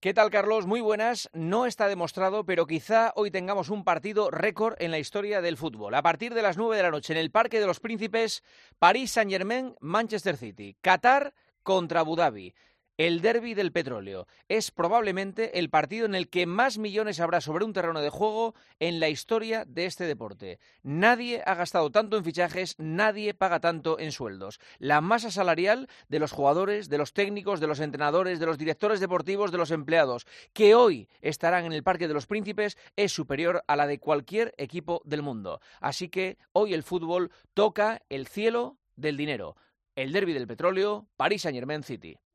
¿Qué tal, Carlos? Muy buenas. No está demostrado, pero quizá hoy tengamos un partido récord en la historia del fútbol. A partir de las 9 de la noche en el Parque de los Príncipes, París Saint-Germain, Manchester City, Qatar contra Abu Dhabi. El derbi del petróleo es probablemente el partido en el que más millones habrá sobre un terreno de juego en la historia de este deporte. Nadie ha gastado tanto en fichajes, nadie paga tanto en sueldos. La masa salarial de los jugadores, de los técnicos, de los entrenadores, de los directores deportivos, de los empleados, que hoy estarán en el Parque de los Príncipes, es superior a la de cualquier equipo del mundo. Así que hoy el fútbol toca el cielo del dinero. El derbi del petróleo, París Saint-Germain City.